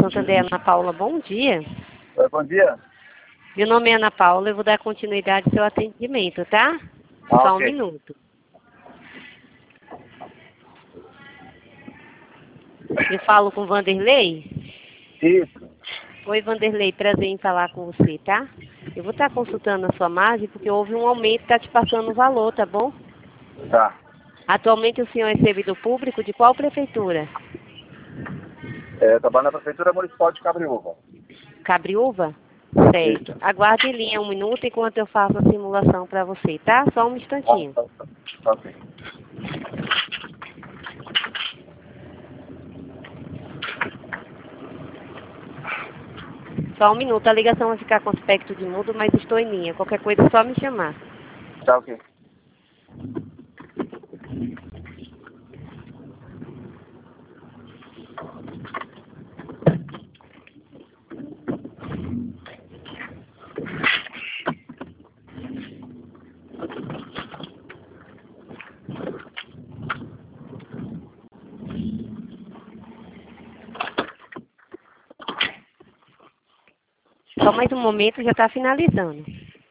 Santander, Ana Paula, bom dia. Oi, bom dia. Meu nome é Ana Paula, eu vou dar continuidade ao seu atendimento, tá? Só ok. um minuto. Eu falo com Vanderlei? Isso. Oi, Vanderlei, prazer em falar com você, tá? Eu vou estar consultando a sua margem porque houve um aumento, tá te passando o valor, tá bom? Tá. Atualmente o senhor é servidor público de qual prefeitura? Trabalho na Prefeitura Municipal de Cabriúva. Cabriúva? Certo. Aguarde em linha um minuto enquanto eu faço a simulação para você, tá? Só um instantinho. Tá, ok. Só um minuto, a ligação vai ficar com aspecto de mudo, mas estou em linha. Qualquer coisa é só me chamar. Tá, ok. Só mais um momento, já está finalizando.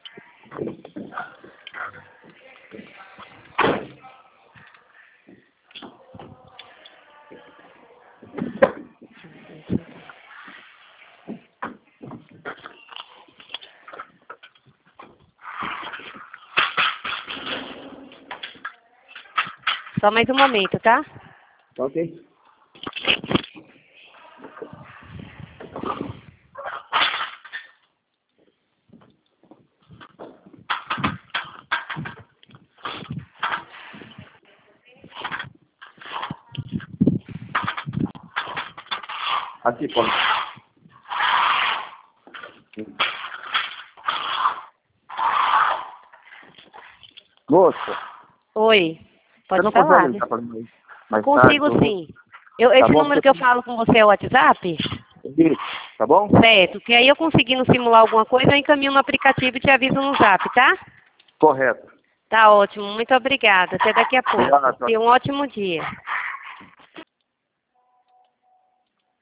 Só mais um momento, tá? Ok. Aqui, pô. Moça, Oi, você pode não falar. consegue ligar pra mim mais Consigo tarde? sim. Esse bom, número que eu falo com você é o WhatsApp? Isso, tá bom? Certo, que aí eu conseguindo simular alguma coisa, eu encaminho no aplicativo e te aviso no zap, tá? Correto. Tá ótimo, muito obrigada. Até daqui a pouco. Obrigado. Tenha um ótimo dia.